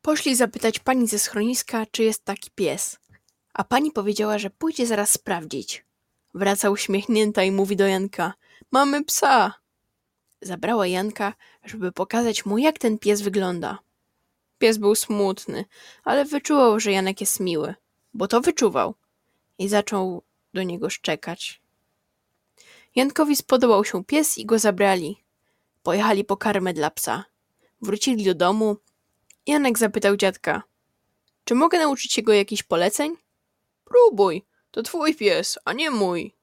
Poszli zapytać pani ze schroniska, czy jest taki pies. A pani powiedziała, że pójdzie zaraz sprawdzić. Wraca uśmiechnięta i mówi do Janka: Mamy psa! Zabrała Janka, żeby pokazać mu, jak ten pies wygląda. Pies był smutny, ale wyczuwał, że Janek jest miły, bo to wyczuwał. I zaczął do niego szczekać. Jankowi spodobał się pies i go zabrali. Pojechali po karmę dla psa. Wrócili do domu. Janek zapytał dziadka: Czy mogę nauczyć się go jakichś poleceń? Próbuj, to twój pies, a nie mój.